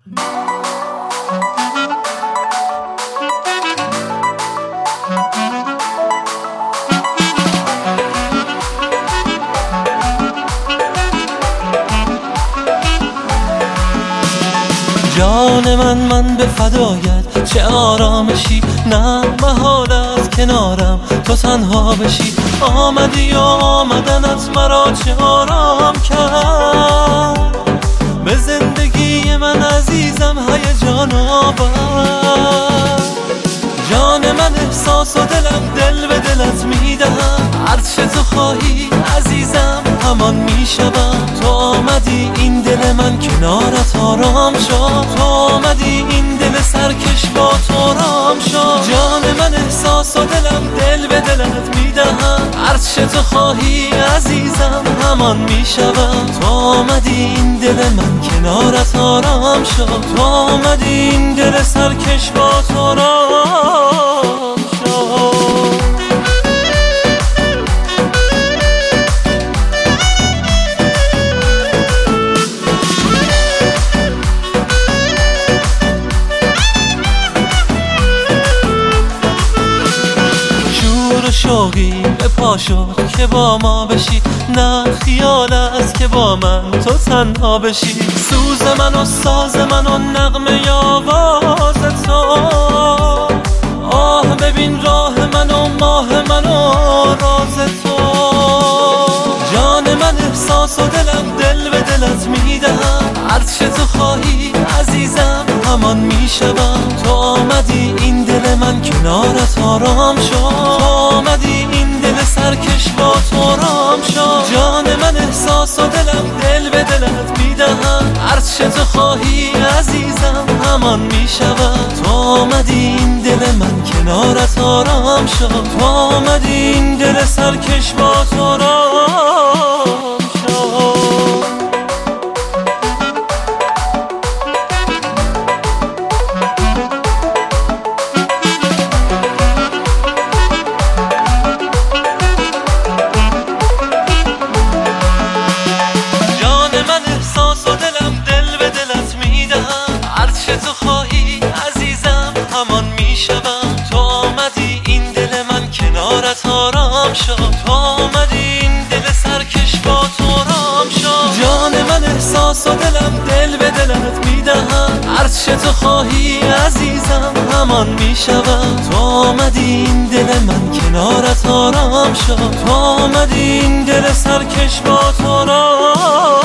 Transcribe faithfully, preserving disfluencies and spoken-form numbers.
جان من من به فدایت، چه آرامشی، نه محال از کنارم تو تنها بشی. آمدی و آمدنت مرا چه آرام کرد، به زندگی من عزیزم هیجان آورد. جان من احساس و دلم دل به دلت میدهم، هرچه تو خواهی عزیزم همان میشوم. تو آمدی این دل من کنارت آرام شد، تو آمدی این دل سرکش با تو رام شد. جان من احساس و دلم دل به دلت میدهم، هرچه تو خواهی عزیزم همان میشوم. تو آمدی این دل من کنارت آرام شد، تو آمدی این دل سرکش با تو رام شد. شوقی به پا شد که با ما بشی، نه خیال است که با من تو تنها بشی. سوز من و ساز من و نغمه آواز تو، آه ببین راه من و ماه من و راز تو. جان من احساس و دلم دل به دلت میدهم، هرچه تو خواهی عزیزم همان میشوم. تو آمدی این دل من کنارت آرام شد، تو آمدی این دل سرکش با تو رام شد. جان من احساس و دلم دل به دلت میدهم، هرچه تو خواهی عزیزم همان میشوم. تو آمدی این دل من کنارت آرام شد، تو آمدی این دل سرکش با تو رام شد. تو آمدی این دل من کنارت آرام شد، تو آمدی این دل سرکش با تو رام شد. جان من احساس و دلم دل به دلت میدهم، هرچه تو خواهی عزیزم همان میشوم. تو آمدی این دل من کنارت آرام شد، تو آمدی این دل سرکش با تو رام